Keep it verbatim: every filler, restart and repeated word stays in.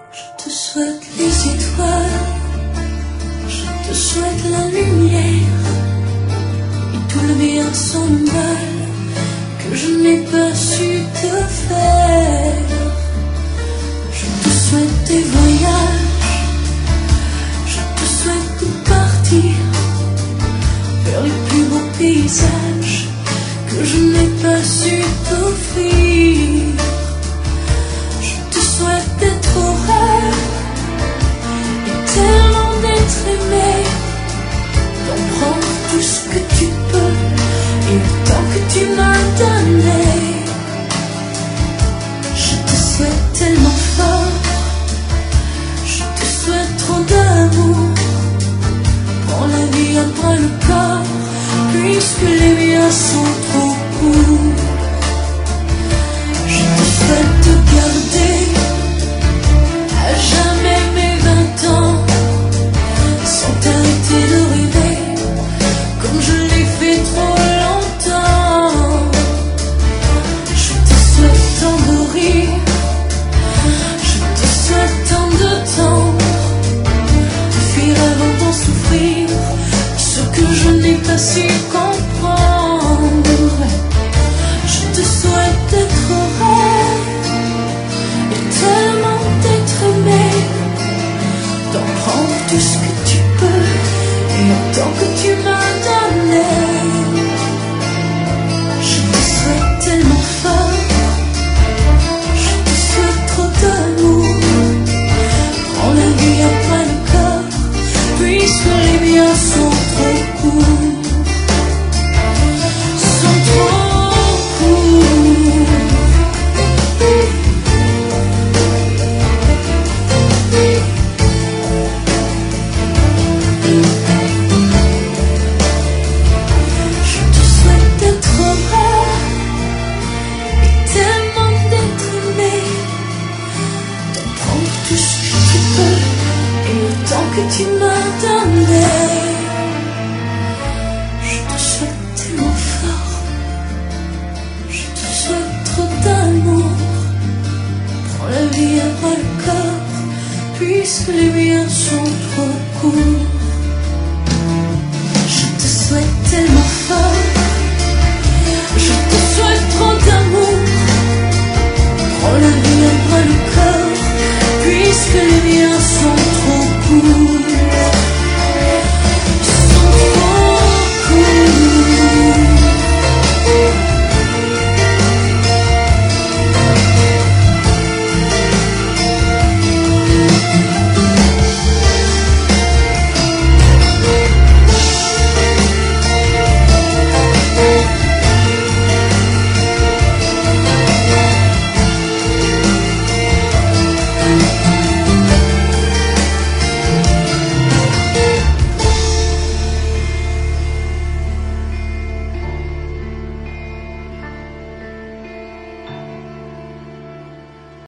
Je te souhaite les étoiles, je te souhaite la lumière et tout le bien sans mal que je n'ai pas su te faire. Je te souhaite des voyages, je te souhaite de partir vers les plus beaux paysages que je n'ai pas su t'offrir. Je te souhaite d'être heureux et tellement d'être aimé, d'en prendre tout ce que tu peux et le temps que tu m'as donné. Je te souhaite tellement fort, je te souhaite trop d'amour. Prends la vie à bras le corps, puisque les miens sont trop courts. Je te souhaite te garder à jamais mes vingt ans, sans t'arrêter de rêver comme je l'ai fait trop longtemps. Je te souhaite tant de rire, je te souhaite tant de temps, de fuir avant d'en souffrir ce que je n'ai pas su comprendre. Je te souhaite d'être heureux et tellement d'être aimé, d'en prendre tout ce que tu peux et autant que tu m'as donné. Je te souhaite tellement fort, je te souhaite trop d'amour. Prends la vie à bras le corps, puisque les miens sont trop courts. Sont trop courts. Je te souhaite d'être heureux et tellement d'être aimé, d'en prendre tout ce que tu peux et le temps que tu m'as donné. Je te souhaite tellement fort, je te souhaite trop d'amour. Prends la vie à bras le corps, puisque les miens sont trop courts.